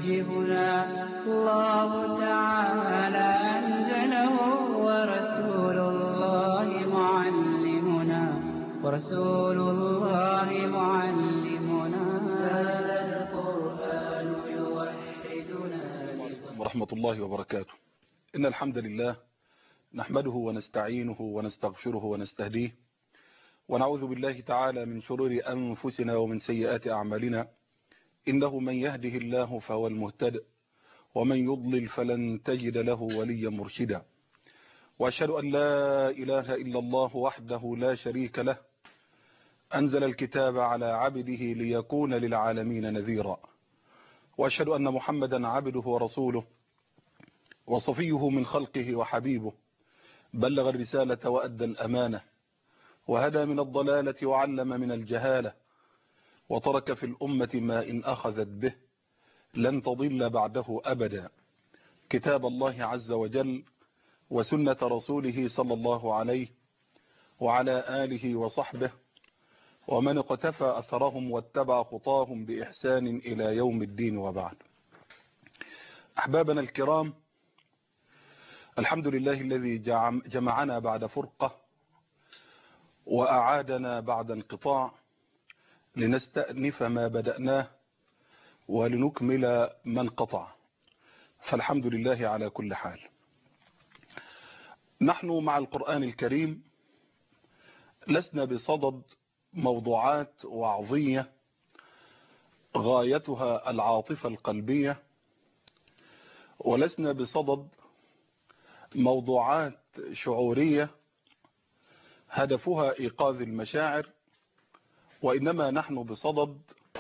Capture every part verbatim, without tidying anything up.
يوجهنا الله تعالى أنزله ورسول الله معلمنا ورسول الله معلمنا هذا القرآن يوحدنا. ورحمة الله وبركاته. إن الحمد لله نحمده ونستعينه ونستغفره ونستهديه ونعوذ بالله تعالى من شرور أنفسنا ومن سيئات أعمالنا، إنه من يهده الله فهو المهتد ومن يضلل فلن تجد له وليا مرشدا، وأشهد أن لا إله إلا الله وحده لا شريك له أنزل الكتاب على عبده ليكون للعالمين نذيرا، وأشهد أن محمدا عبده ورسوله وصفيه من خلقه وحبيبه، بلغ الرسالة وأدى الأمانة وهدى من الضلالة وعلم من الجهالة، وترك في الأمة ما إن أخذت به لن تضل بعده أبدا، كتاب الله عز وجل وسنة رسوله صلى الله عليه وعلى آله وصحبه ومن اقتفى أثرهم واتبع خطاهم بإحسان إلى يوم الدين، وبعد. أحبابنا الكرام، الحمد لله الذي جمعنا بعد فرقة وأعادنا بعد انقطاع لنستأنف ما بدأناه ولنكمل ما انقطع، فالحمد لله على كل حال. نحن مع القرآن الكريم لسنا بصدد موضوعات وعظية غايتها العاطفة القلبية، ولسنا بصدد موضوعات شعورية هدفها إيقاظ المشاعر، وإنما نحن بصدد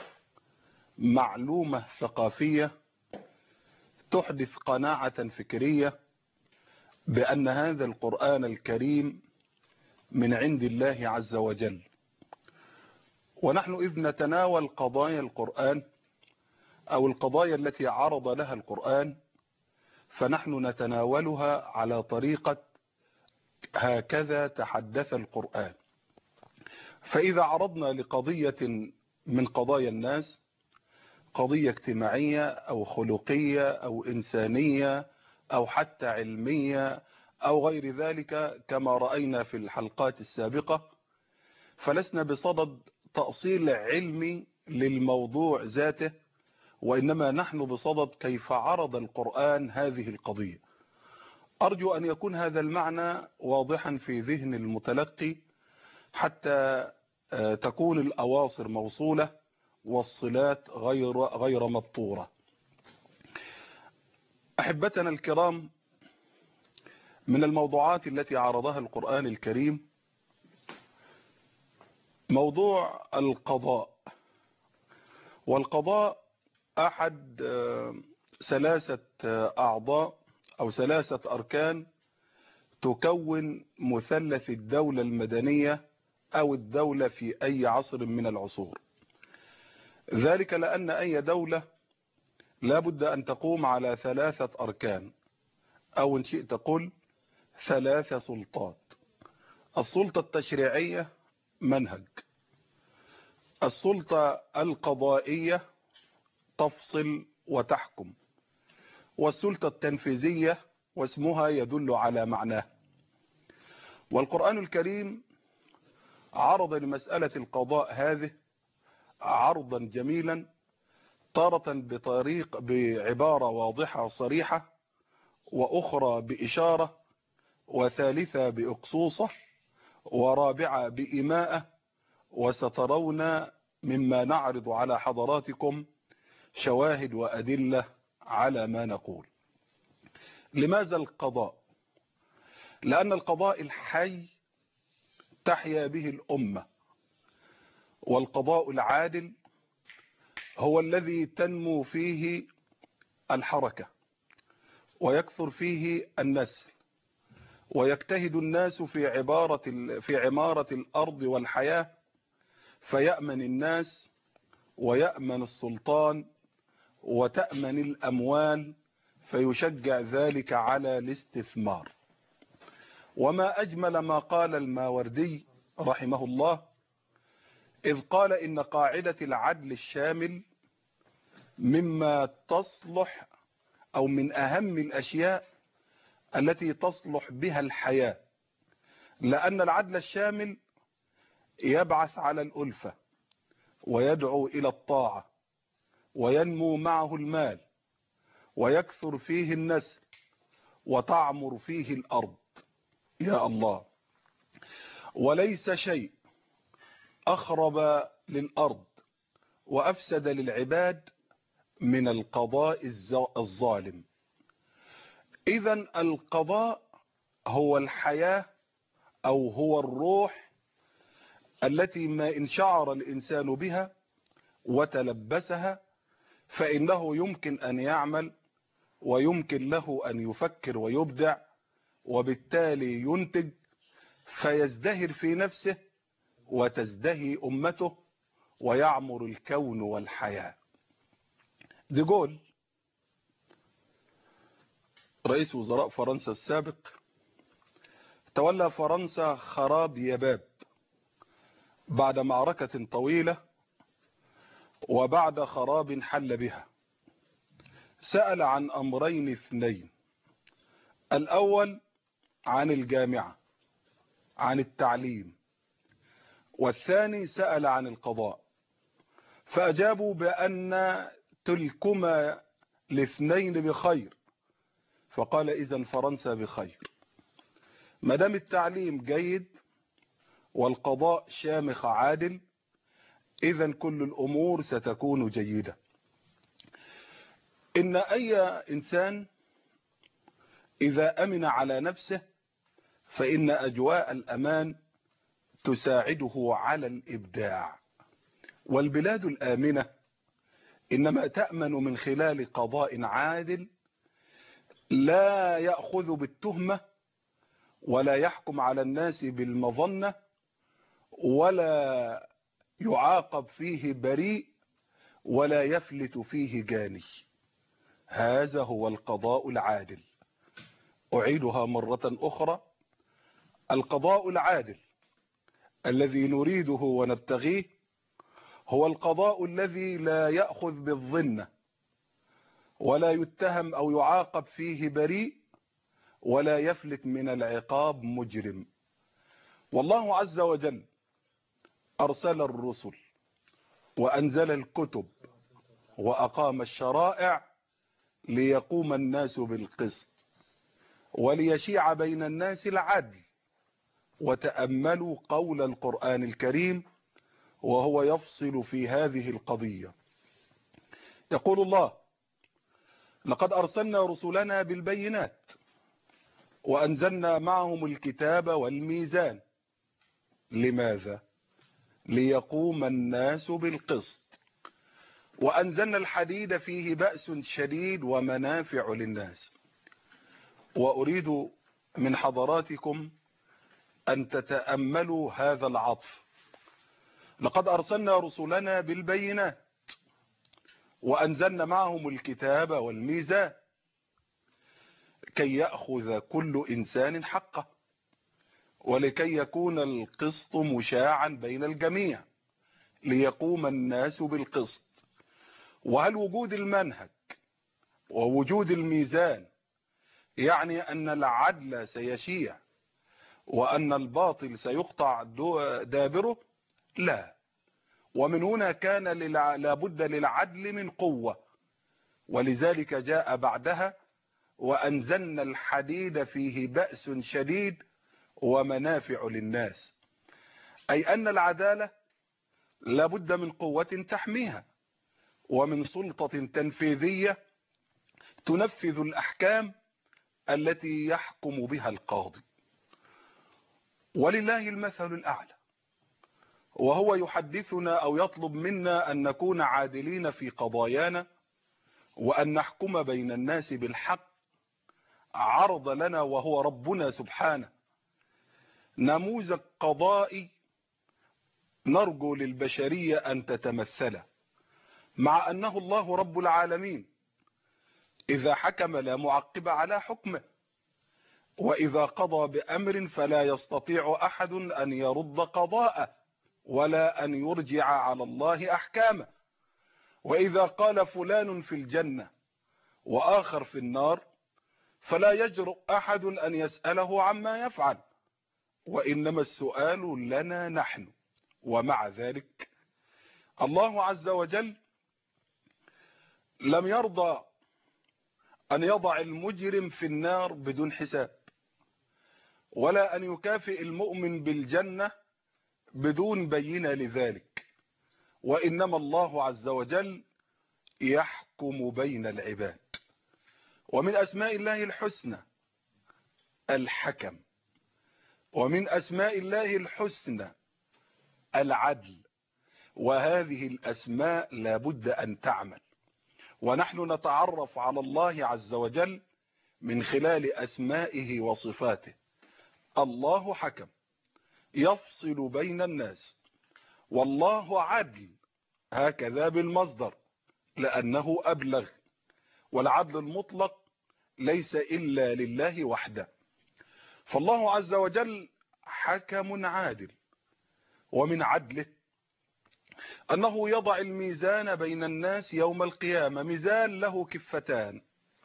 معلومة ثقافية تحدث قناعة فكرية بأن هذا القرآن الكريم من عند الله عز وجل. ونحن إذ نتناول قضايا القرآن أو القضايا التي عرض لها القرآن، فنحن نتناولها على طريقة هكذا تحدث القرآن. فإذا عرضنا لقضية من قضايا الناس، قضية اجتماعية أو خلقية أو إنسانية أو حتى علمية أو غير ذلك كما رأينا في الحلقات السابقة، فلسنا بصدد تأصيل علمي للموضوع ذاته، وإنما نحن بصدد كيف عرض القرآن هذه القضية. أرجو أن يكون هذا المعنى واضحا في ذهن المتلقي حتى تكون الأواصر موصولة والصلات غير غير مبتورة. أحبتنا الكرام، من الموضوعات التي عرضها القرآن الكريم موضوع القضاء. والقضاء أحد ثلاثة أعضاء أو ثلاثة أركان تكون مثلث الدولة المدنية أو الدولة في أي عصر من العصور. ذلك لأن أي دولة لا بد أن تقوم على ثلاثة أركان، أو إن شئت قل ثلاث سلطات. السلطة التشريعية منهج، السلطة القضائية تفصل وتحكم، والسلطة التنفيذية واسمها يدل على معناه. والقرآن الكريم عرض لمسألة القضاء هذه عرضا جميلا، تارة بطريق بعبارة واضحة صريحة، وأخرى بإشارة، وثالثة بأقصوصة، ورابعة بإماءة، وسترون مما نعرض على حضراتكم شواهد وأدلة على ما نقول. لماذا القضاء؟ لأن القضاء الحي تحيا به الأمة، والقضاء العادل هو الذي تنمو فيه الحركة ويكثر فيه النسل، ويجتهد الناس في عبارة في عمارة الأرض والحياة، فيأمن الناس ويأمن السلطان وتأمن الأموال، فيشجع ذلك على الاستثمار. وما أجمل ما قال الماوردي رحمه الله إذ قال إن قاعدة العدل الشامل مما تصلح أو من أهم الأشياء التي تصلح بها الحياة، لأن العدل الشامل يبعث على الألفة ويدعو إلى الطاعة وينمو معه المال ويكثر فيه النسل وتعمر فيه الأرض. يا الله، وليس شيء أخرب للأرض وأفسد للعباد من القضاء الظالم. إذن القضاء هو الحياة أو هو الروح التي ما إن شعر الإنسان بها وتلبسها فإنه يمكن أن يعمل ويمكن له أن يفكر ويبدع، وبالتالي ينتج فيزدهر في نفسه وتزدهي أمته ويعمر الكون والحياة. ديغول رئيس وزراء فرنسا السابق تولى فرنسا خراب يباب بعد معركة طويلة وبعد خراب حل بها. سأل عن أمرين اثنين: الأول عن الجامعة، عن التعليم، والثاني سأل عن القضاء، فأجابوا بأن تلكما الاثنين بخير، فقال إذن فرنسا بخير. ما دام التعليم جيد والقضاء شامخ عادل إذن كل الأمور ستكون جيدة. إن أي إنسان إذا أمن على نفسه فإن أجواء الأمان تساعده على الإبداع، والبلاد الآمنة إنما تأمن من خلال قضاء عادل لا يأخذ بالتهمة ولا يحكم على الناس بالمظنة ولا يعاقب فيه بريء ولا يفلت فيه جاني. هذا هو القضاء العادل. أعيدها مرة أخرى: القضاء العادل الذي نريده ونبتغيه هو القضاء الذي لا يأخذ بالظنة ولا يتهم أو يعاقب فيه بريء ولا يفلت من العقاب مجرم. والله عز وجل أرسل الرسل وأنزل الكتب وأقام الشرائع ليقوم الناس بالقسط وليشيع بين الناس العدل. وتأملوا قول القرآن الكريم وهو يفصل في هذه القضية. يقول الله: لقد أرسلنا رسلنا بالبينات وأنزلنا معهم الكتاب والميزان. لماذا؟ ليقوم الناس بالقسط. وأنزلنا الحديد فيه بأس شديد ومنافع للناس. وأريد من حضراتكم أن تتأملوا هذا العطف: لقد أرسلنا رسلنا بالبينات وأنزلنا معهم الكتاب والميزان كي يأخذ كل إنسان حقه ولكي يكون القسط مشاعا بين الجميع ليقوم الناس بالقسط. وهل وجود المنهج ووجود الميزان يعني أن العدل سيشيع وأن الباطل سيقطع دابره؟ لا. ومن هنا كان لابد للعدل من قوة، ولذلك جاء بعدها: وأنزلنا الحديد فيه بأس شديد ومنافع للناس. أي أن العدالة لابد من قوة تحميها ومن سلطة تنفيذية تنفذ الأحكام التي يحكم بها القاضي. ولله المثل الأعلى، وهو يحدثنا أو يطلب منا أن نكون عادلين في قضايانا وأن نحكم بين الناس بالحق. عرض لنا وهو ربنا سبحانه نموذج قضائي نرجو للبشرية أن تتمثله، مع أنه الله رب العالمين إذا حكم لا معقب على حكمه، وإذا قضى بأمر فلا يستطيع أحد أن يرد قضاءه ولا أن يرجع على الله أحكامه. وإذا قال فلان في الجنة وآخر في النار فلا يجرؤ أحد أن يسأله عما يفعل، وإنما السؤال لنا نحن. ومع ذلك الله عز وجل لم يرضى أن يضع المجرم في النار بدون حساب، ولا أن يكافئ المؤمن بالجنة بدون بينة لذلك، وإنما الله عز وجل يحكم بين العباد. ومن أسماء الله الحسنى الحكم، ومن أسماء الله الحسنى العدل، وهذه الأسماء لا بد أن تعمل، ونحن نتعرف على الله عز وجل من خلال أسمائه وصفاته. الله حكم يفصل بين الناس، والله عدل هكذا بالمصدر لأنه أبلغ، والعدل المطلق ليس إلا لله وحده. فالله عز وجل حكم عادل، ومن عدله أنه يضع الميزان بين الناس يوم القيامة، ميزان له كفتان،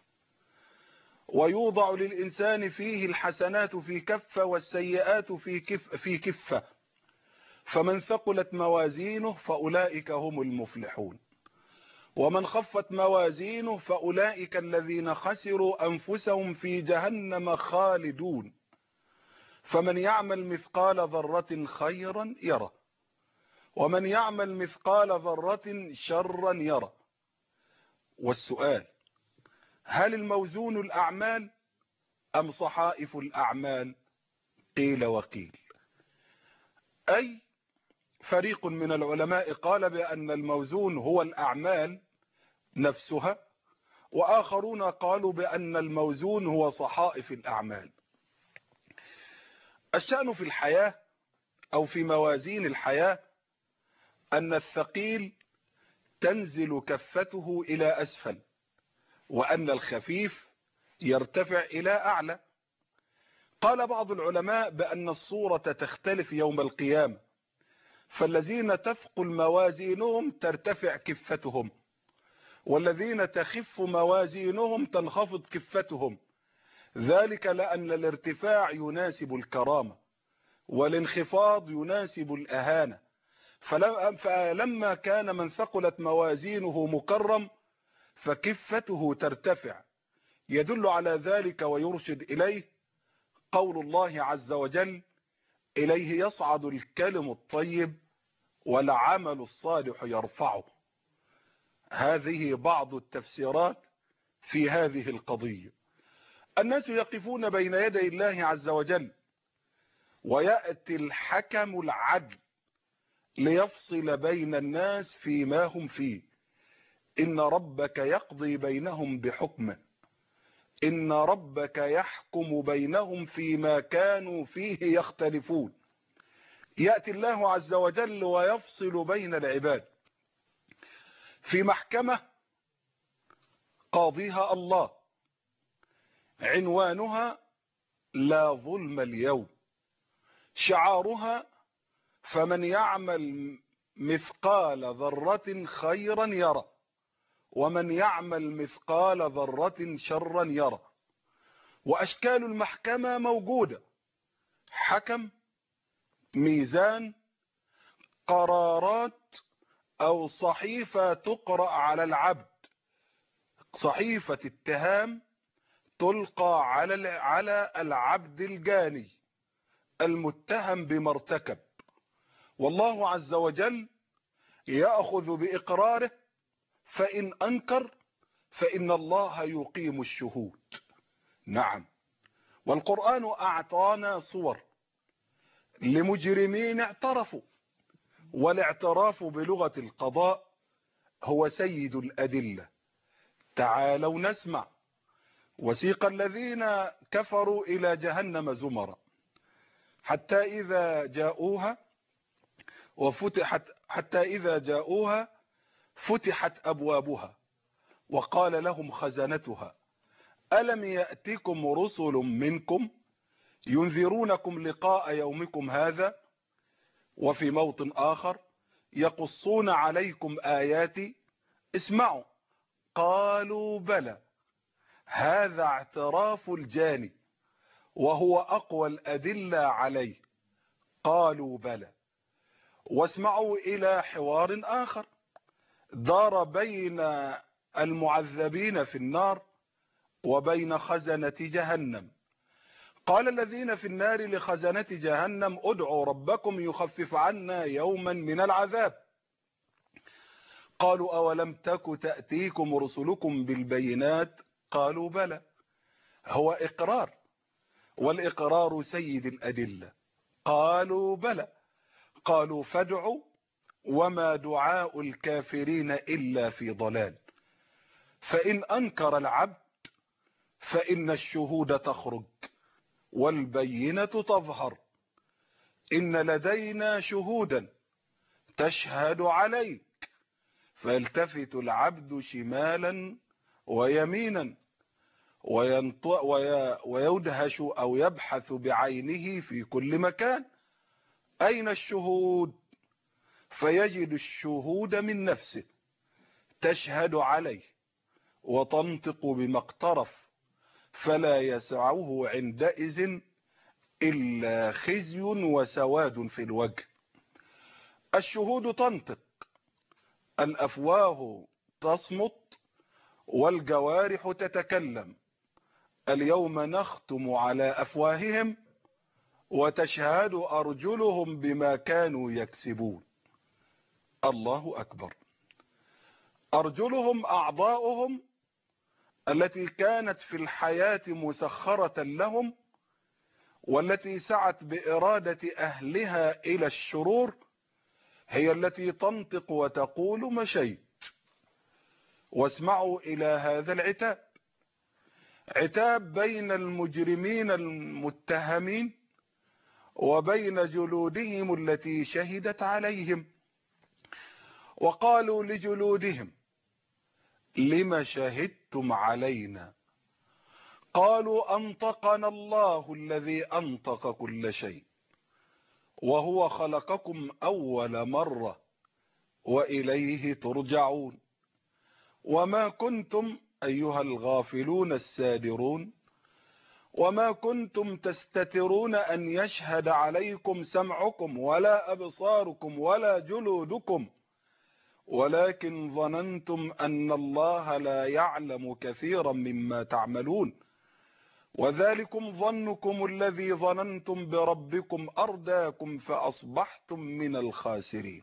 ويوضع للإنسان فيه الحسنات في كفة والسيئات في كف في كفة، فمن ثقلت موازينه فأولئك هم المفلحون، ومن خفت موازينه فأولئك الذين خسروا أنفسهم في جهنم خالدون. فمن يعمل مثقال ذرة خيرا يره، ومن يعمل مثقال ذرة شرا يره. والسؤال: هل الموزون الأعمال أم صحائف الأعمال؟ قيل وقيل. أي فريق من العلماء قال بأن الموزون هو الأعمال نفسها، وآخرون قالوا بأن الموزون هو صحائف الأعمال. الشأن في الحياة أو في موازين الحياة أن الثقيل تنزل كفته إلى أسفل، وأن الخفيف يرتفع إلى أعلى. قال بعض العلماء بأن الصورة تختلف يوم القيامة، فالذين تثقل موازينهم ترتفع كفتهم، والذين تخف موازينهم تنخفض كفتهم، ذلك لأن الارتفاع يناسب الكرامة، والانخفاض يناسب الأهانة. فلما كان من ثقلت موازينه مكرم فكفته ترتفع. يدل على ذلك ويرشد إليه قول الله عز وجل: إليه يصعد الكلم الطيب والعمل الصالح يرفعه. هذه بعض التفسيرات في هذه القضية. الناس يقفون بين يدي الله عز وجل، ويأتي الحكم العدل ليفصل بين الناس فيما هم فيه. إن ربك يقضي بينهم بحكمه، إن ربك يحكم بينهم فيما كانوا فيه يختلفون. يأتي الله عز وجل ويفصل بين العباد في محكمة قاضيها الله، عنوانها لا ظلم اليوم، شعارها فمن يعمل مثقال ذرة خيرا يرى، ومن يعمل مثقال ذرة شرا يرى. وأشكال المحكمة موجودة: حكم، ميزان، قرارات، أو صحيفة تقرأ على العبد، صحيفة اتهام تلقى على على العبد الجاني المتهم بما ارتكب، والله عز وجل يأخذ بإقراره، فإن أنكر فإن الله يقيم الشهود. نعم، والقرآن أعطانا صور لمجرمين اعترفوا، والاعتراف بلغة القضاء هو سيد الأدلة. تعالوا نسمع. وسيق الذين كفروا إلى جهنم زمرا حتى إذا جاءوها وفتحت حتى إذا جاءوها فتحت أبوابها وقال لهم خزنتها ألم يأتكم رسل منكم ينذرونكم لقاء يومكم هذا. وفي موطن آخر: يقصون عليكم آياتي اسمعوا. قالوا بلى. هذا اعتراف الجاني وهو أقوى الأدلة عليه. قالوا بلى. واسمعوا إلى حوار آخر دار بين المعذبين في النار وبين خزنة جهنم. قال الذين في النار لخزنة جهنم ادعوا ربكم يخفف عنا يوما من العذاب. قالوا أولم تك تأتيكم رسلكم بالبينات. قالوا بلى. هو إقرار، والإقرار سيد الأدلة. قالوا بلى. قالوا فادعوا وما دعاء الكافرين إلا في ضلال. فإن أنكر العبد فإن الشهود تخرج والبينة تظهر. إن لدينا شهودا تشهد عليك. فيلتفت العبد شمالا ويمينا ويدهش أو يبحث بعينه في كل مكان أين الشهود؟ فيجد الشهود من نفسه تشهد عليه وتنطق بما اقترف، فلا يسعه عندئذ إلا خزي وسواد في الوجه. الشهود تنطق، الأفواه تصمت والجوارح تتكلم. اليوم نختم على أفواههم وتشهد أرجلهم بما كانوا يكسبون. الله أكبر. أرجلهم أعضاؤهم التي كانت في الحياة مسخرة لهم والتي سعت بإرادة أهلها إلى الشرور هي التي تنطق وتقول مشيت. واسمعوا إلى هذا العتاب، عتاب بين المجرمين المتهمين وبين جلودهم التي شهدت عليهم. وقالوا لجلودهم لم شهدتم علينا؟ قالوا أنطقنا الله الذي أنطق كل شيء وهو خلقكم أول مرة وإليه ترجعون. وما كنتم أيها الغافلون السادرون وما كنتم تستترون أن يشهد عليكم سمعكم ولا أبصاركم ولا جلودكم ولكن ظننتم أن الله لا يعلم كثيرا مما تعملون وذلكم ظنكم الذي ظننتم بربكم أرداكم فأصبحتم من الخاسرين.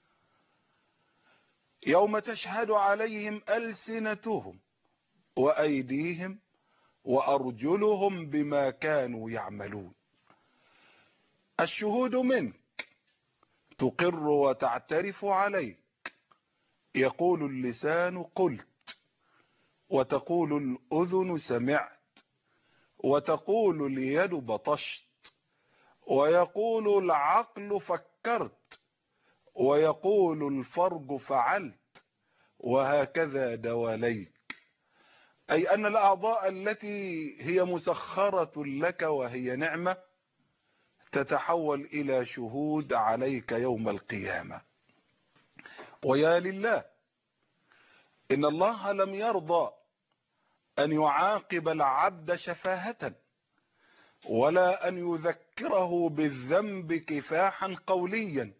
يوم تشهد عليهم ألسنتهم وأيديهم وأرجلهم بما كانوا يعملون. الشهود منك تقر وتعترف عليك. يقول اللسان قلت وتقول الأذن سمعت وتقول اليد بطشت ويقول العقل فكرت ويقول الفرج فعلت وهكذا دواليك. أي أن الأعضاء التي هي مسخرة لك وهي نعمة تتحول إلى شهود عليك يوم القيامة. ويا لله إن الله لم يرضى أن يعاقب العبد شفاهة ولا أن يذكره بالذنب كفاحا قوليا،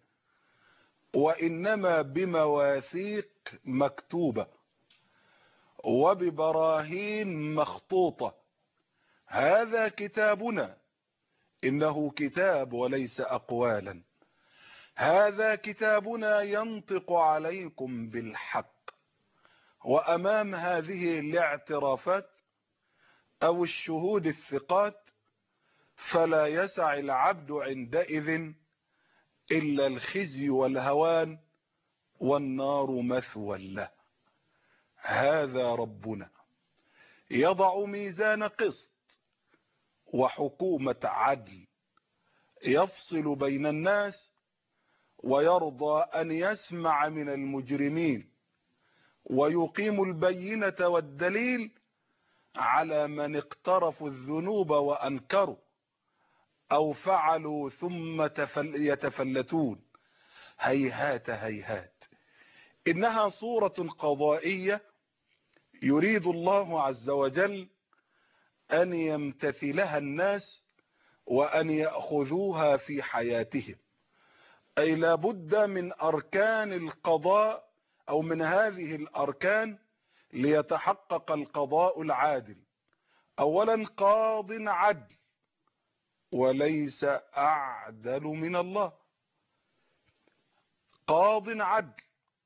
وإنما بمواثيق مكتوبة وببراهين مخطوطة. هذا كتابنا إنه كتاب وليس أقوالا. هذا كتابنا ينطق عليكم بالحق. وأمام هذه الاعترافات أو الشهود الثقات فلا يسع العبد عندئذ إلا الخزي والهوان والنار مثوى له. هذا ربنا يضع ميزان قسط وحكومة عدل يفصل بين الناس ويرضى أن يسمع من المجرمين ويقيم البينة والدليل على من اقترفوا الذنوب وأنكروا أو فعلوا ثم يتفلتون. هيهات هيهات إنها صورة قضائية يريد الله عز وجل أن يمتثلها الناس وأن يأخذوها في حياتهم، أي لابد من أركان القضاء أو من هذه الأركان ليتحقق القضاء العادل. أولا قاض عدل، وليس أعدل من الله. قاض عدل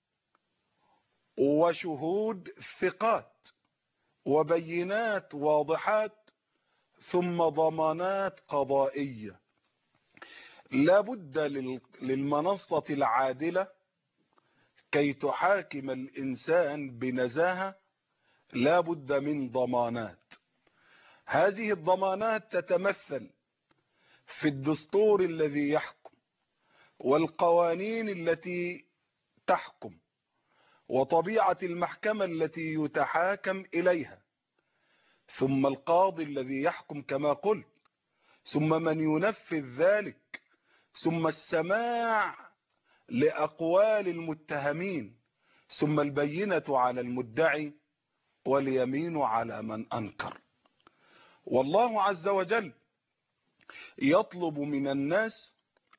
وشهود ثقات وبينات واضحات ثم ضمانات قضائية. لا بد للمنصة العادلة كي تحاكم الإنسان بنزاهة لا بد من ضمانات. هذه الضمانات تتمثل في الدستور الذي يحكم والقوانين التي تحكم وطبيعة المحكمة التي يتحاكم إليها، ثم القاضي الذي يحكم كما قلت، ثم من ينفذ ذلك، ثم السماع لأقوال المتهمين، ثم البينة على المدعي واليمين على من أنكر. والله عز وجل يطلب من الناس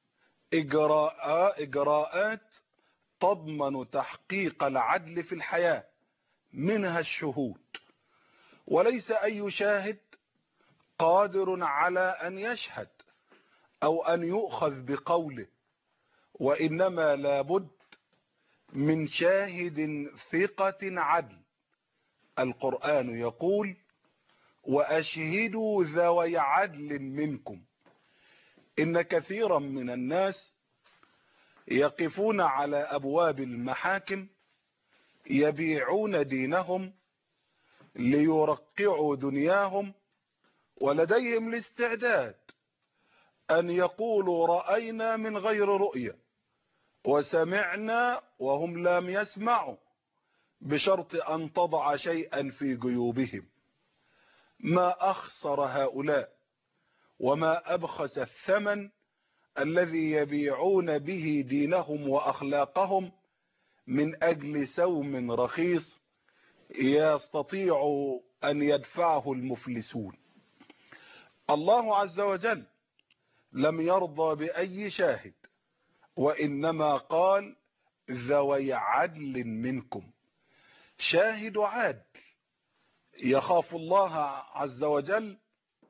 إجراء إجراءات تضمن تحقيق العدل في الحياة، منها الشهود، وليس أي شاهد قادر على أن يشهد أو أن يؤخذ بقوله، وإنما لابد من شاهد ثقة عدل. القرآن يقول: وأشهدوا ذوي عدل منكم. إن كثيرا من الناس يقفون على أبواب المحاكم يبيعون دينهم ليرقعوا دنياهم، ولديهم الاستعداد أن يقولوا رأينا من غير رؤية وسمعنا وهم لم يسمعوا، بشرط أن تضع شيئا في جيوبهم. ما أخسر هؤلاء وما أبخس الثمن الذي يبيعون به دينهم وأخلاقهم من أجل سوم رخيص يستطيع أن يدفعه المفلسون. الله عز وجل لم يرضى بأي شاهد، وإنما قال: ذوي عدل منكم. شاهد عادل يخاف الله عز وجل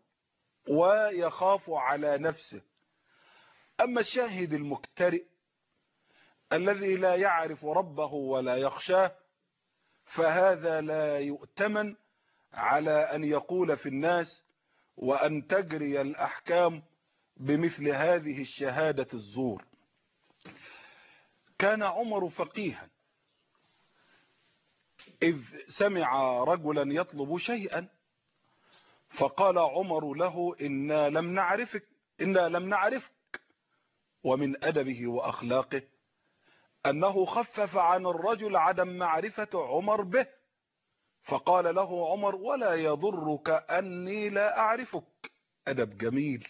ويخاف على نفسه. أما الشاهد المكترئ الذي لا يعرف ربه ولا يخشاه، فهذا لا يؤتمن على أن يقول في الناس وأن تجري الأحكام بمثل هذه الشهادة الزور. كان عمر فقيها، إذ سمع رجلا يطلب شيئا، فقال عمر له: إنا لم نعرفك إنا لم نعرفك. ومن أدبه وأخلاقه أنه خفف عن الرجل عدم معرفة عمر به، فقال له عمر: ولا يضرك أني لا أعرفك. أدب جميل.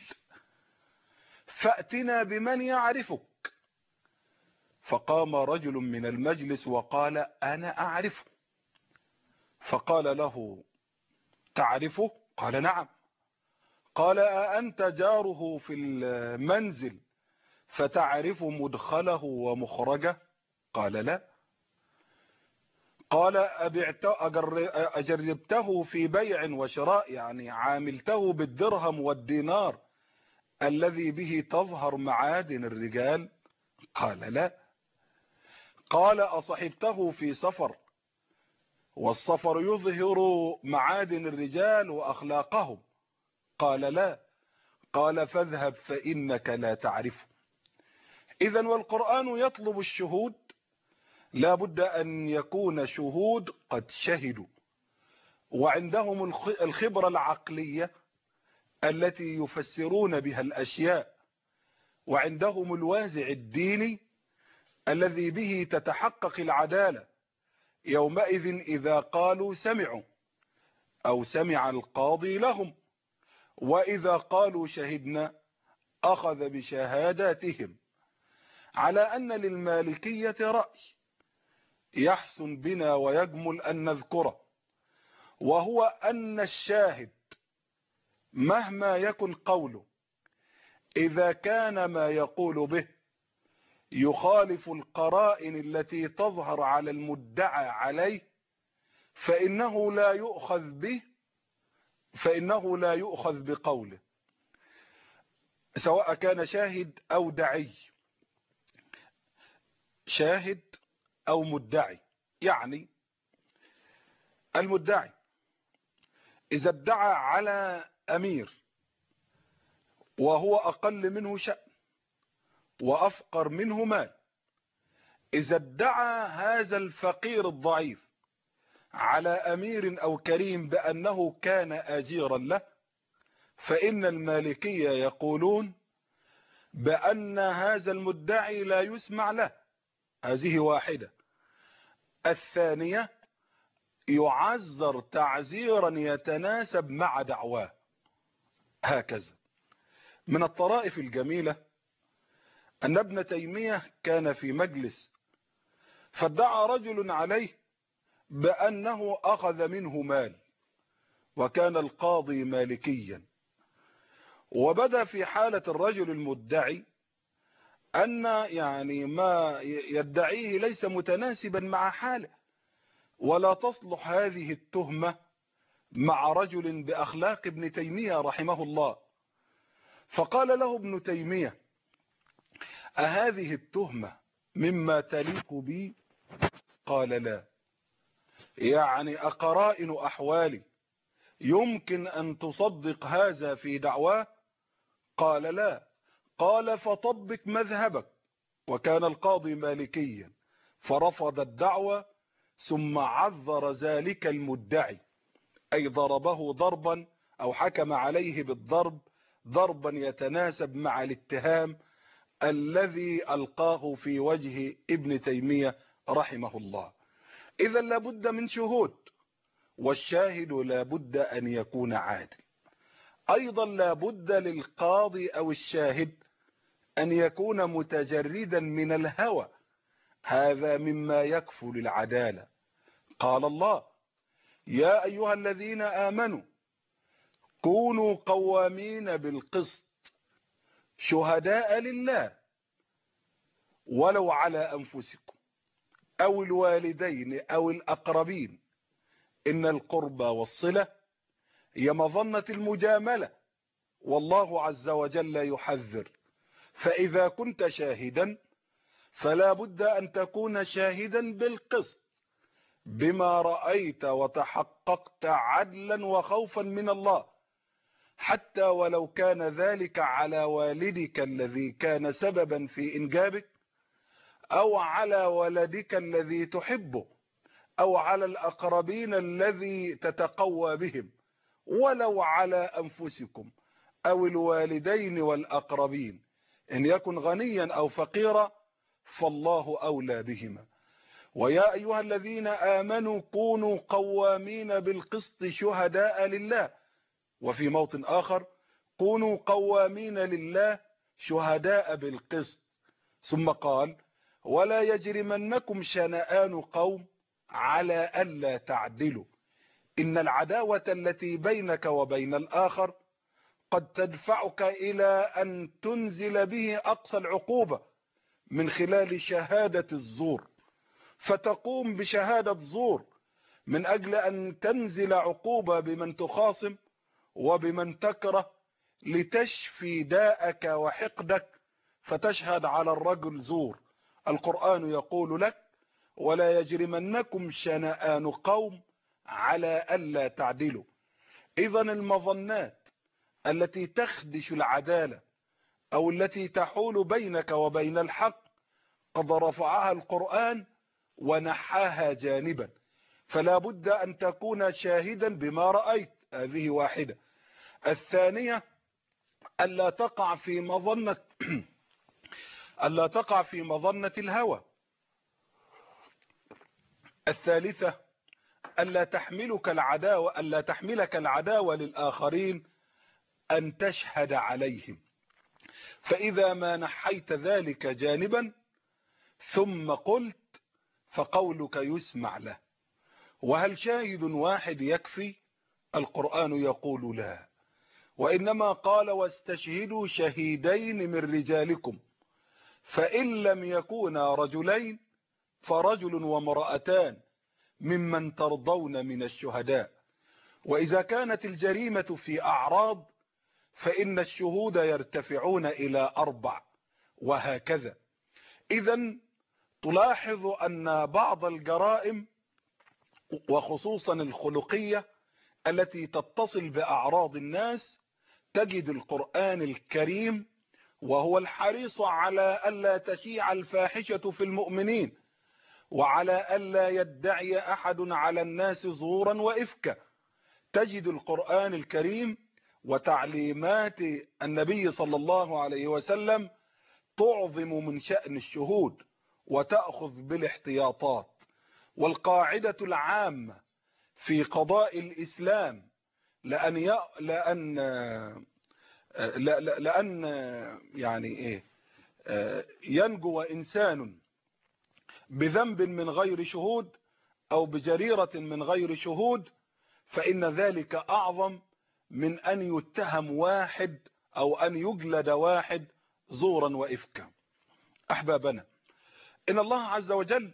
فأتنا بمن يعرفك. فقام رجل من المجلس وقال: أنا أعرفه. فقال له: تعرفه؟ قال: نعم. قال: أأنت جاره في المنزل فتعرف مدخله ومخرجه؟ قال: لا. قال: أجربته في بيع وشراء، يعني عاملته بالدرهم والدينار الذي به تظهر معادن الرجال؟ قال: لا. قال: أصحبته في سفر والسفر يظهر معادن الرجال وأخلاقهم؟ قال: لا. قال: فاذهب فإنك لا تعرفه. إذن والقرآن يطلب الشهود، لا بد أن يكون شهود قد شهدوا وعندهم الخبرة العقلية التي يفسرون بها الأشياء، وعندهم الوازع الديني الذي به تتحقق العدالة. يومئذ إذا قالوا سمعوا أو سمع القاضي لهم، وإذا قالوا شهدنا أخذ بشهاداتهم. على أن للمالكية رأي يحسن بنا ويجمل أن نذكره، وهو أن الشاهد مهما يكن قوله إذا كان ما يقول به يخالف القرائن التي تظهر على المدعى عليه فإنه لا يؤخذ به فإنه لا يؤخذ بقوله، سواء كان شاهد أو دعي، شاهد أو مدعي. يعني المدعي إذا ادعى على أمير وهو أقل منه شأن وأفقر منه مال، إذا ادعى هذا الفقير الضعيف على أمير أو كريم بأنه كان أجيرا له، فإن المالكية يقولون بأن هذا المدعي لا يسمع له. هذه واحدة. الثانية يعذر تعزيرا يتناسب مع دعواه. هكذا. من الطرائف الجميلة أن ابن تيمية كان في مجلس فادعى رجل عليه بأنه أخذ منه مال، وكان القاضي مالكيا، وبدا في حالة الرجل المدعي أن يعني ما يدعيه ليس متناسبا مع حاله، ولا تصلح هذه التهمة مع رجل بأخلاق ابن تيمية رحمه الله. فقال له ابن تيمية: أهذه التهمة مما تليق بي؟ قال: لا. يعني أقرائن أحوالي يمكن أن تصدق هذا في دعواه؟ قال: لا. قال: فطبق مذهبك. وكان القاضي مالكيا، فرفض الدعوة، ثم عذر ذلك المدعي، أي ضربه ضربا أو حكم عليه بالضرب ضربا يتناسب مع الاتهام الذي ألقاه في وجه ابن تيمية رحمه الله. إذا لابد من شهود، والشاهد لابد أن يكون عادل. أيضا لابد للقاضي أو الشاهد أن يكون متجردا من الهوى، هذا مما يكفل العدالة. قال الله: يا أيها الذين آمنوا كونوا قوامين بالقسط شهداء لله ولو على أنفسكم أو الوالدين أو الأقربين، إن القربى والصلة هي مظنة المجاملة، والله عز وجل يحذر. فإذا كنت شاهدا فلا بد أن تكون شاهدا بالقسط، بما رأيت وتحققت عدلا وخوفا من الله، حتى ولو كان ذلك على والدك الذي كان سببا في إنجابك، أو على ولدك الذي تحبه، أو على الأقربين الذي تتقوى بهم، ولو على أنفسكم أو الوالدين والأقربين، إن يكن غنيا أو فقيرا فالله أولى بهما. ويا أيها الذين آمنوا كونوا قوامين بالقسط شهداء لله، وفي موطن آخر: كونوا قوامين لله شهداء بالقسط. ثم قال: ولا يجرمنكم شنآن قوم على ألا تعدلوا، إن العداوة التي بينك وبين الآخر قد تدفعك إلى أن تنزل به أقصى العقوبة من خلال شهادة الزور، فتقوم بشهادة زور من أجل أن تنزل عقوبة بمن تخاصم وبمن تكره، لتشفي داءك وحقدك، فتشهد على الرجل زور. القرآن يقول لك: ولا يجرمنكم شنآن قوم على ألا تعدلوا. إذن المظنات التي تخدش العدالة أو التي تحول بينك وبين الحق قد رفعها القرآن ونحاها جانبا، فلا بد أن تكون شاهدا بما رأيت. هذه واحدة. الثانية: ألا تقع في مظنة ألا تقع في مظنة الهوى. الثالثة: ألا تحملك العداوة ألا تحملك العداوة للآخرين أن تشهد عليهم، فإذا ما نحيت ذلك جانبا ثم قلت فقولك يسمع له. وهل شاهد واحد يكفي؟ القرآن يقول لا، وإنما قال واستشهدوا شهيدين من رجالكم، فإن لم يكونا رجلين فرجل وامرأتان ممن ترضون من الشهداء. وإذا كانت الجريمة في أعراض فإن الشهود يرتفعون إلى أربع، وهكذا. إذن تلاحظ أن بعض الجرائم وخصوصا الخلقية التي تتصل بأعراض الناس تجد القرآن الكريم وهو الحريص على ألا تشيع الفاحشة في المؤمنين، وعلى ألا يدعي أحد على الناس زورا وإفكا. تجد القرآن الكريم وتعليمات النبي صلى الله عليه وسلم تعظم من شأن الشهود وتأخذ بالاحتياطات. والقاعدة العامة في قضاء الإسلام لأن ي... لأن لا- لا- لأن يعني إيه ينجو إنسان بذنب من غير شهود أو بجريرة من غير شهود، فإن ذلك أعظم من أن يتهم واحد أو أن يجلد واحد زورا وإفكا. أحبابنا، إن الله عز وجل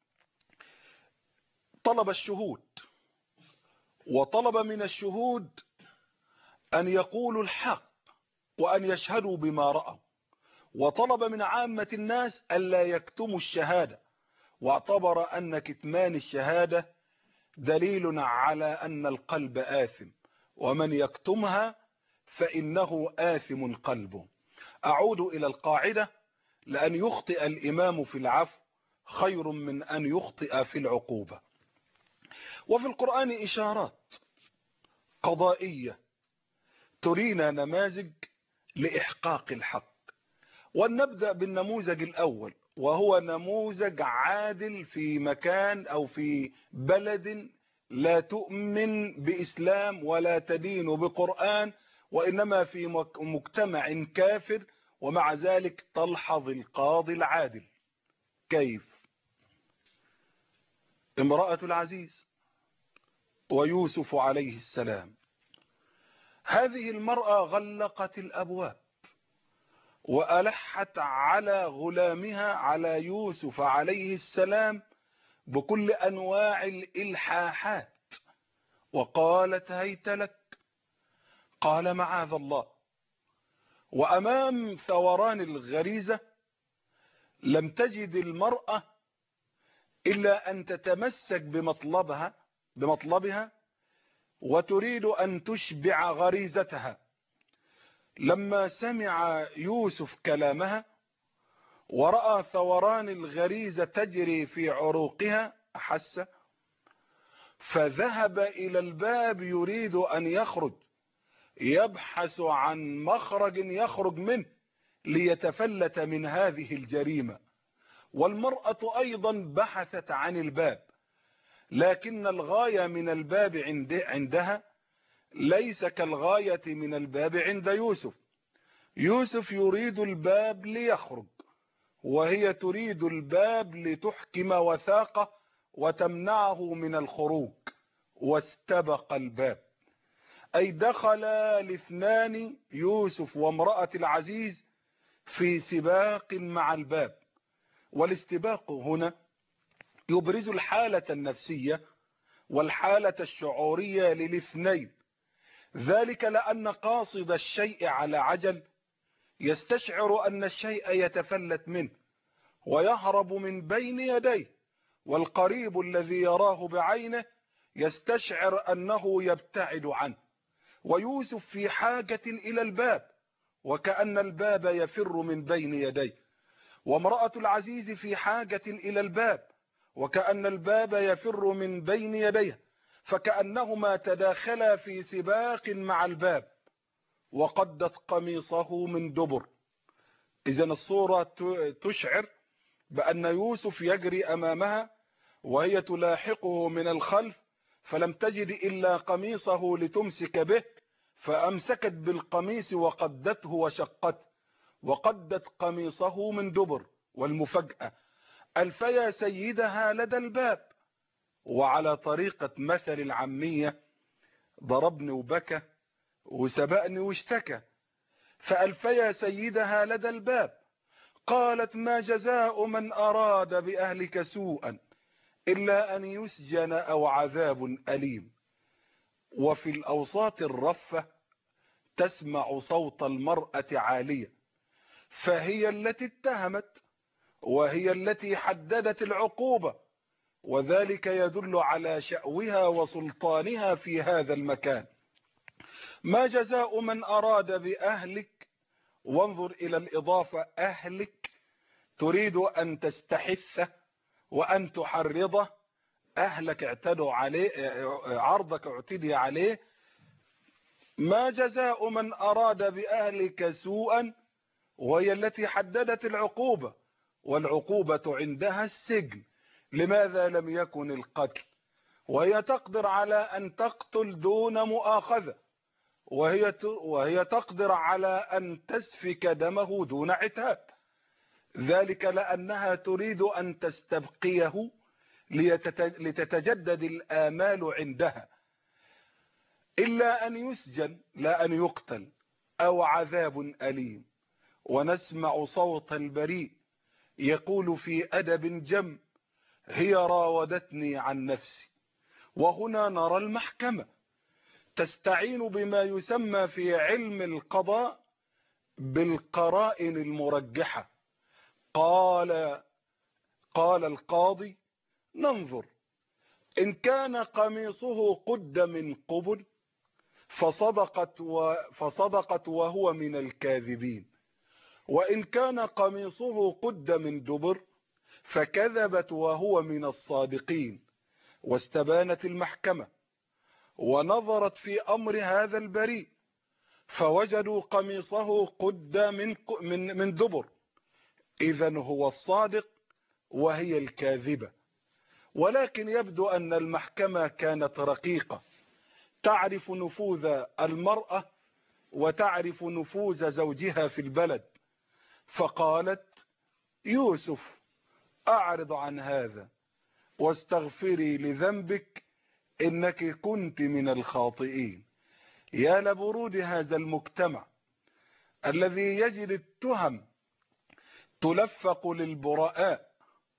طلب الشهود، وطلب من الشهود أن يقولوا الحق وأن يشهدوا بما رأوا، وطلب من عامة الناس ألا يكتموا الشهادة، واعتبر أن كتمان الشهادة دليل على أن القلب آثم، ومن يكتمها فإنه آثم قلبه. أعود إلى القاعدة: لأن يخطئ الإمام في العفو خير من أن يخطئ في العقوبة. وفي القرآن إشارات قضائية ترينا نماذج لإحقاق الحق. ولنبدأ بالنموذج الأول، وهو نموذج عادل في مكان أو في بلد لا تؤمن بإسلام ولا تدين بقرآن، وإنما في مجتمع كافر، ومع ذلك تلحظ القاضي العادل. كيف؟ امرأة العزيز ويوسف عليه السلام. هذه المرأة غلقت الأبواب وألحت على غلامها على يوسف عليه السلام بكل أنواع الإلحاحات، وقالت هيت لك، قال معاذ الله. وأمام ثوران الغريزة لم تجد المرأة إلا أن تتمسك بمطلبها بمطلبها وتريد أن تشبع غريزتها. لما سمع يوسف كلامها ورأى ثوران الغريزة تجري في عروقها أحس، فذهب إلى الباب يريد أن يخرج، يبحث عن مخرج يخرج منه ليتفلت من هذه الجريمة. والمرأة أيضا بحثت عن الباب، لكن الغاية من الباب عند عندها ليس كالغاية من الباب عند يوسف. يوسف يريد الباب ليخرج، وهي تريد الباب لتحكم وثاقه وتمنعه من الخروج. واستبق الباب، أي دخل الاثنان يوسف وامرأة العزيز في سباق مع الباب. والاستباق هنا يبرز الحالة النفسية والحالة الشعورية للاثنين، ذلك لأن قاصد الشيء على عجل يستشعر أن الشيء يتفلت منه ويهرب من بين يديه، والقريب الذي يراه بعينه يستشعر أنه يبتعد عنه. ويوسف في حاجة إلى الباب وكأن الباب يفر من بين يديه، وامرأة العزيز في حاجة إلى الباب وكأن الباب يفر من بين يديه، فكأنهما تداخلا في سباق مع الباب. وقدت قميصه من دبر. إذن الصورة تشعر بأن يوسف يجري أمامها وهي تلاحقه من الخلف، فلم تجد إلا قميصه لتمسك به، فأمسكت بالقميص وقدته وشقته، وقدت قميصه من دبر. والمفاجأة ألفيا سيدها لدى الباب، وعلى طريقة مثل العامية ضربني وبكى وسبقني واشتكى. فألفيا سيدها لدى الباب، قالت ما جزاء من أراد بأهلك سوءا إلا أن يسجن أو عذاب أليم. وفي الأوساط الرفة تسمع صوت المرأة عالية، فهي التي اتهمت وهي التي حددت العقوبة، وذلك يدل على شأوها وسلطانها في هذا المكان. ما جزاء من أراد بأهلك، وانظر إلى الإضافة أهلك، تريد أن تستحثه وأن تحرضه. أهلك اعتدوا عليه، عرضك اعتدي عليه. ما جزاء من أراد بأهلك سوءا، وهي التي حددت العقوبة، والعقوبة عندها السجن. لماذا لم يكن القتل؟ وهي تقدر على أن تقتل دون مؤاخذة، وهي وهي تقدر على أن تسفك دمه دون عتاب، ذلك لأنها تريد أن تستبقيه لتتجدد الآمال عندها. إلا أن يسجن، لا أن يقتل، أو عذاب أليم. ونسمع صوت البريء يقول في أدب جم: هي راودتني عن نفسي. وهنا نرى المحكمة تستعين بما يسمى في علم القضاء بالقرائن المرجحة. قال قال القاضي: ننظر، إن كان قميصه قد من قبل فصدقت, و فصدقت وهو من الكاذبين، وإن كان قميصه قد من دبر فكذبت وهو من الصادقين. واستبانت المحكمة ونظرت في أمر هذا البريء، فوجدوا قميصه قد من من من دبر، إذن هو الصادق وهي الكاذبة. ولكن يبدو أن المحكمة كانت رقيقة، تعرف نفوذ المرأة وتعرف نفوذ زوجها في البلد، فقالت: يوسف أعرض عن هذا واستغفري لذنبك إنك كنت من الخاطئين. يا لبرود هذا المجتمع الذي يجد التهم تلفق للبراء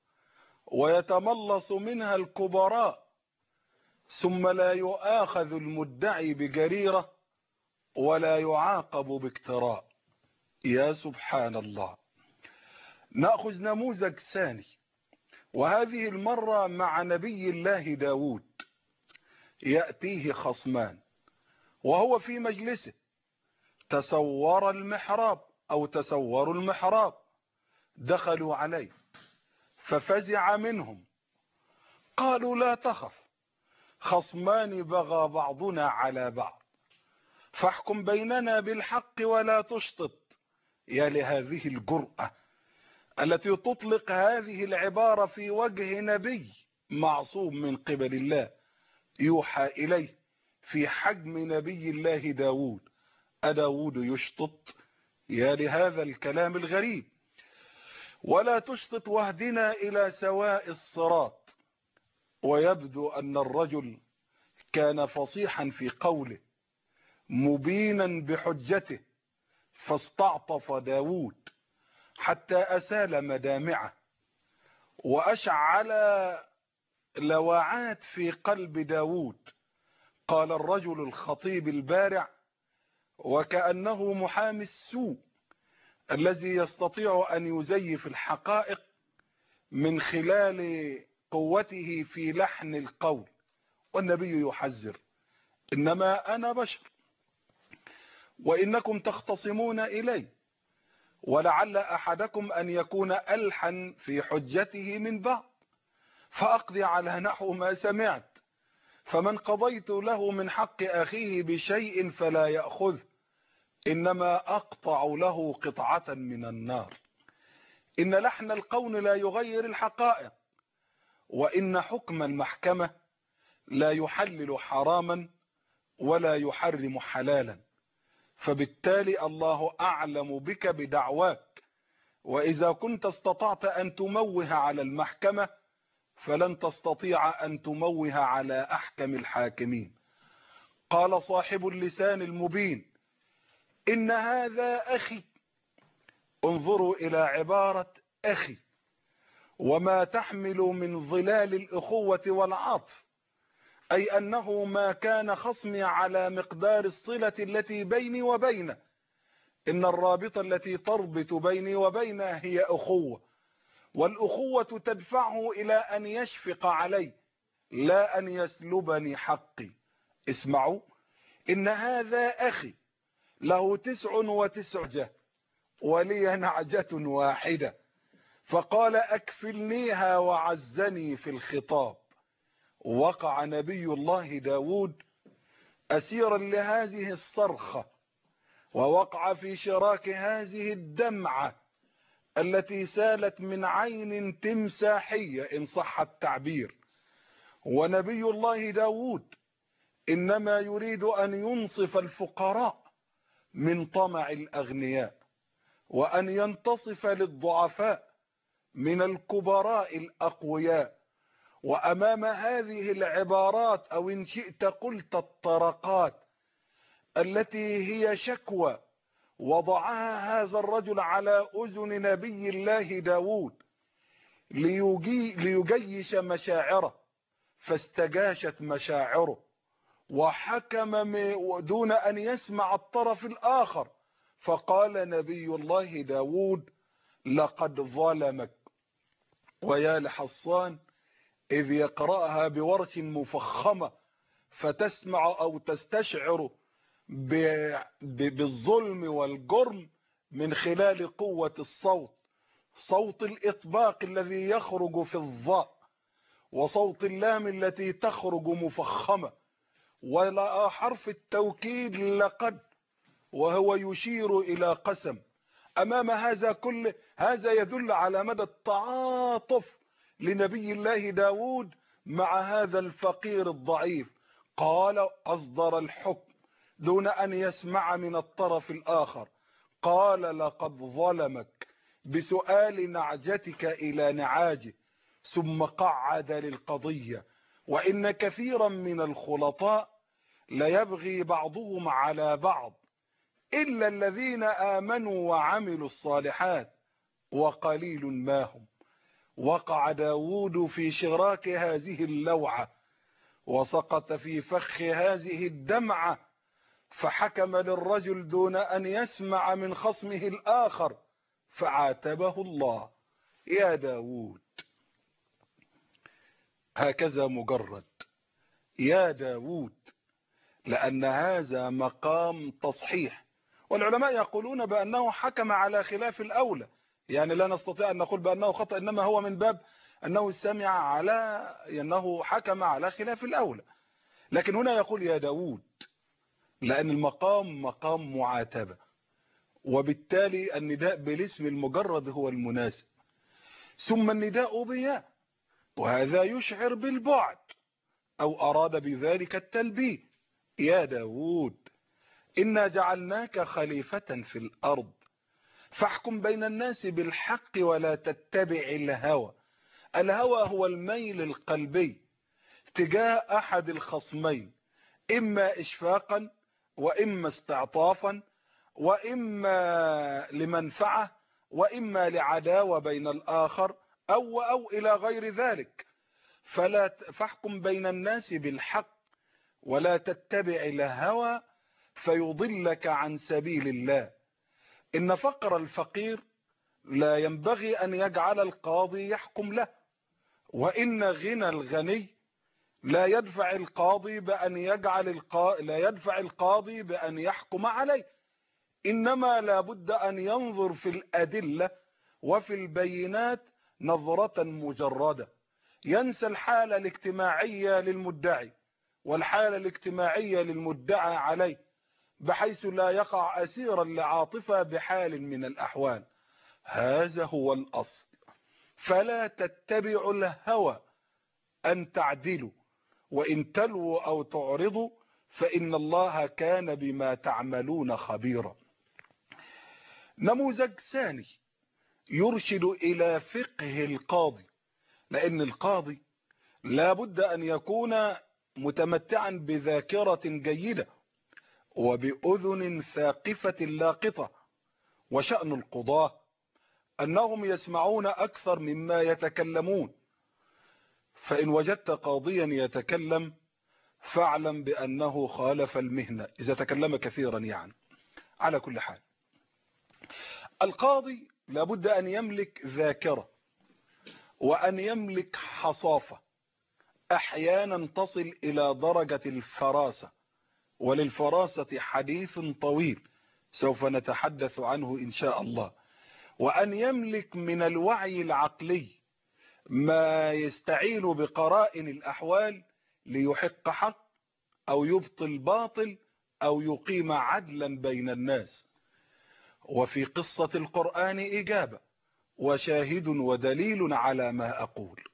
ويتملص منها الكبراء، ثم لا يؤاخذ المدعي بجريرة ولا يعاقب باجتراء. يا سبحان الله. نأخذ نموذج ثاني، وهذه المرة مع نبي الله داود. يأتيه خصمان وهو في مجلسه، تسور المحراب أو تسوروا المحراب، دخلوا عليه ففزع منهم. قالوا: لا تخف، خصمان بغى بعضنا على بعض، فاحكم بيننا بالحق ولا تشطط. يا لهذه الجرأة التي تطلق هذه العبارة في وجه نبي معصوم من قبل الله يوحى إليه في حجم نبي الله داود. أداود يشطط؟ يا لهذا الكلام الغريب. ولا تشطط واهدنا إلى سواء الصراط. ويبدو أن الرجل كان فصيحا في قوله مبينا بحجته، فاستعطف داود حتى أسال مدامعه وأشعل لواعات في قلب داود. قال الرجل الخطيب البارع وكأنه محامي السوء الذي يستطيع أن يزيف الحقائق من خلال قوته في لحن القول. والنبي يحذر: إنما أنا بشر وإنكم تختصمون إلي، ولعل أحدكم أن يكون ألحن في حجته من بعض، فأقضي على نحو ما سمعت. فمن قضيت له من حق أخيه بشيء فلا يأخذ، إنما أقطع له قطعة من النار. إن لحن القول لا يغير الحقائق، وإن حكم المحكمة لا يحلل حراما ولا يحرم حلالا. فبالتالي الله أعلم بك بدعواك وإذا كنت استطعت أن تموه على المحكمة فلن تستطيع أن تموه على أحكم الحاكمين. قال صاحب اللسان المبين: إن هذا أخي. انظروا إلى عبارة أخي وما تحمل من ظلال الأخوة والعطف، أي أنه ما كان خصمي على مقدار الصلة التي بيني وبينه. إن الرابطة التي تربط بيني وبينه هي أخوة، والأخوة تدفعه إلى أن يشفق علي لا أن يسلبني حقي. اسمعوا: إن هذا أخي له تسع وتسعجة ولي نعجة واحدة، فقال: أكفلنيها وعزني في الخطاب. وقع نبي الله داود أسيرا لهذه الصرخة، ووقع في شراك هذه الدمعة التي سالت من عين تمساحية إن صح التعبير. ونبي الله داود إنما يريد أن ينصف الفقراء من طمع الأغنياء، وأن ينتصف للضعفاء من الكبراء الأقوياء. وأمام هذه العبارات، أو إن شئت قلت الطرقات، التي هي شكوى وضعها هذا الرجل على أذن نبي الله داود ليجي ليجيش مشاعره، فاستجاشت مشاعره وحكم دون أن يسمع الطرف الآخر، فقال نبي الله داود: لقد ظلمك. ويا لحصان إذ يقرأها بورش مفخمة فتسمع أو تستشعر بالظلم والجرم من خلال قوة الصوت، صوت الإطباق الذي يخرج في الظاء، وصوت اللام التي تخرج مفخمة، ولا حرف التوكيد لقد وهو يشير إلى قسم. أمام هذا كله، هذا يدل على مدى التعاطف لنبي الله داود مع هذا الفقير الضعيف. قال: أصدر الحكم دون أن يسمع من الطرف الآخر. قال: لقد ظلمك بسؤال نعجتك إلى نعاجه، ثم قعد للقضية: وإن كثيرا من الخلطاء ليبغي بعضهم على بعض إلا الذين آمنوا وعملوا الصالحات وقليل ما هم. وقع داود في شراك هذه اللوعة وسقط في فخ هذه الدمعة، فحكم للرجل دون أن يسمع من خصمه الآخر، فعاتبه الله: يا داود. هكذا مجرد يا داود، لأن هذا مقام تصحيح. والعلماء يقولون بأنه حكم على خلاف الأولى، يعني لا نستطيع أن نقول بأنه خطأ، إنما هو من باب أنه سمع على أنه حكم على خلاف الأولى. لكن هنا يقول يا داود لأن المقام مقام معاتبة، وبالتالي النداء بالاسم المجرد هو المناسب، ثم النداء بيا، وهذا يشعر بالبعد أو أراد بذلك التلبيه. يا داود إنا جعلناك خليفة في الأرض فاحكم بين الناس بالحق ولا تتبع الهوى. الهوى هو الميل القلبي تجاه أحد الخصمين، إما إشفاقا وإما استعطافا وإما لمنفعة وإما لعداوة بين الآخر أو أو إلى غير ذلك. فلا فاحكم بين الناس بالحق ولا تتبع الهوى فيضلك عن سبيل الله. إن فقر الفقير لا ينبغي أن يجعل القاضي يحكم له، وإن غنى الغني لا يدفع القاضي بأن يجعل القا... لا يدفع القاضي بأن يحكم عليه. إنما لا بد أن ينظر في الأدلة وفي البينات نظرة مجردة، ينسى الحالة الاجتماعية للمدعي والحالة الاجتماعية للمدعى عليه، بحيث لا يقع أسيرا لعاطفة بحال من الأحوال. هذا هو الأصل. فلا تتبعوا الهوى أن تعدلوا، وإن تلووا أو تعرضوا فإن الله كان بما تعملون خبيرا. نموذج ثاني يرشد إلى فقه القاضي، لأن القاضي لا بد أن يكون متمتعا بذاكرة جيدة وبأذن ثاقفة لاقطة. وشأن القضاة أنهم يسمعون أكثر مما يتكلمون، فإن وجدت قاضيا يتكلم فاعلم بأنه خالف المهنة إذا تكلم كثيرا يعني. على كل حال، القاضي لابد أن يملك ذاكرة وأن يملك حصافة، أحيانا تصل إلى درجة الفراسة، وللفراسة حديث طويل سوف نتحدث عنه إن شاء الله. وأن يملك من الوعي العقلي ما يستعين بقرائن الأحوال ليحق حق أو يبطل باطل أو يقيم عدلا بين الناس. وفي قصة القرآن إجابة وشاهد ودليل على ما أقول.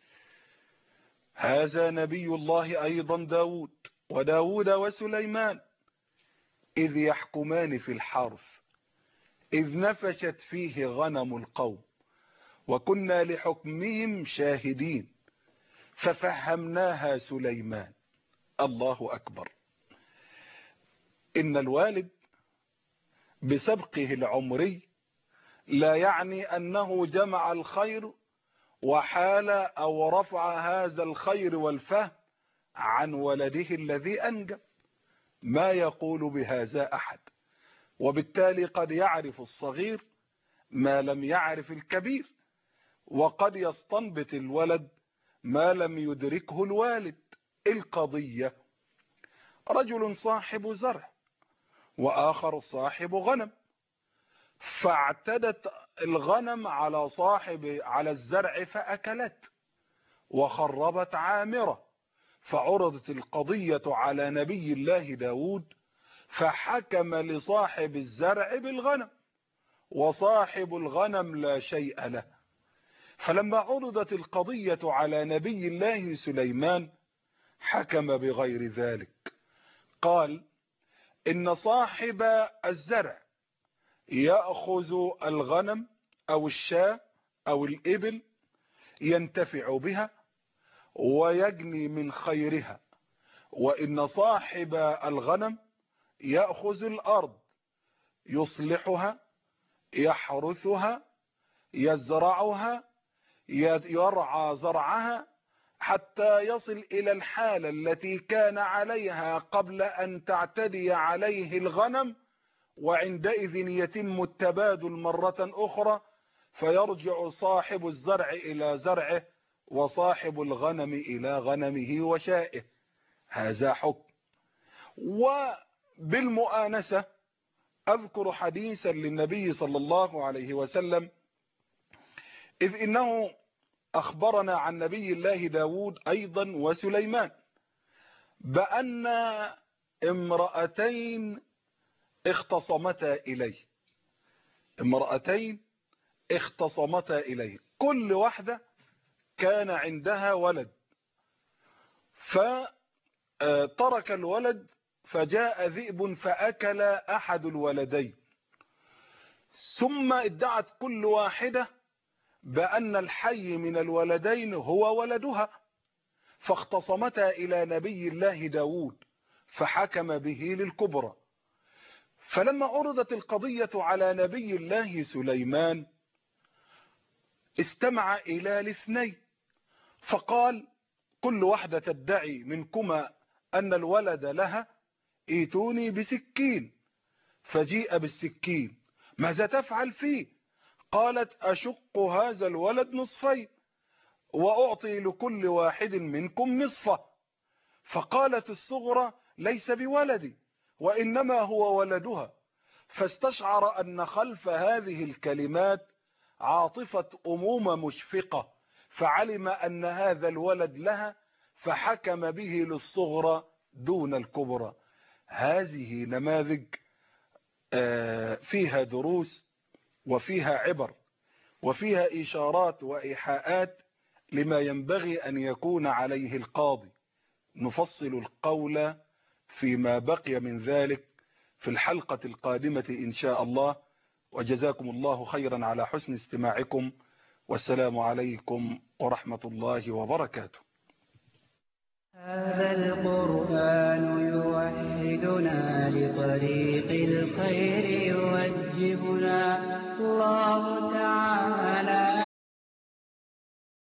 هذا نبي الله أيضا داود، وداود وسليمان إذ يحكمان في الحرث إذ نفشت فيه غنم القوم وكنا لحكمهم شاهدين ففهمناها سليمان. الله أكبر. إن الوالد بسبقه العمري لا يعني أنه جمع الخير وحال أو رفع هذا الخير والفهم عن ولده الذي أنجب. ما يقول بهذا أحد، وبالتالي قد يعرف الصغير ما لم يعرف الكبير، وقد يستنبط الولد ما لم يدركه الوالد. القضية رجل صاحب زرع وآخر صاحب غنم، فاعتدت الغنم على صاحب على الزرع فأكلت وخربت عامرة، فعرضت القضية على نبي الله داود فحكم لصاحب الزرع بالغنم وصاحب الغنم لا شيء له. فلما عرضت القضية على نبي الله سليمان حكم بغير ذلك، قال إن صاحب الزرع يأخذ الغنم أو الشاة أو الإبل ينتفع بها ويجني من خيرها، وإن صاحب الغنم يأخذ الأرض يصلحها يحرثها يزرعها يرعى زرعها حتى يصل إلى الحالة التي كان عليها قبل أن تعتدي عليه الغنم، وعندئذ يتم التبادل مرة أخرى فيرجع صاحب الزرع إلى زرعه وصاحب الغنم إلى غنمه وشائه. هذا حكم. وبالمؤانسة أذكر حديثا للنبي صلى الله عليه وسلم، إذ إنه أخبرنا عن نبي الله داود أيضا وسليمان بأن امرأتين اختصمتا إليه امرأتين اختصمتا إليه كل واحدة كان عندها ولد، فترك الولد فجاء ذئب فأكل أحد الولدين، ثم ادعت كل واحدة بأن الحي من الولدين هو ولدها، فاختصمتا إلى نبي الله داود فحكم به للكبرى. فلما عرضت القضية على نبي الله سليمان استمع إلى الاثنين فقال كل واحدة تدعي منكما أن الولد لها، ائتوني بسكين. فجيء بالسكين. ماذا تفعل فيه؟ قالت أشق هذا الولد نصفين وأعطي لكل واحد منكم نصفه. فقالت الصغرى ليس بولدي وإنما هو ولدها، فاستشعر أن خلف هذه الكلمات عاطفة أمومة مشفقة، فعلم أن هذا الولد لها فحكم به للصغرى دون الكبرى. هذه نماذج فيها دروس وفيها عبر وفيها إشارات وإيحاءات لما ينبغي أن يكون عليه القاضي. نفصل القول فيما بقي من ذلك في الحلقة القادمة إن شاء الله، وجزاكم الله خيرا على حسن استماعكم، والسلام عليكم ورحمة الله وبركاته. هذا القرآن يوحدنا لطريق الخير يوجهنا. الله تعالى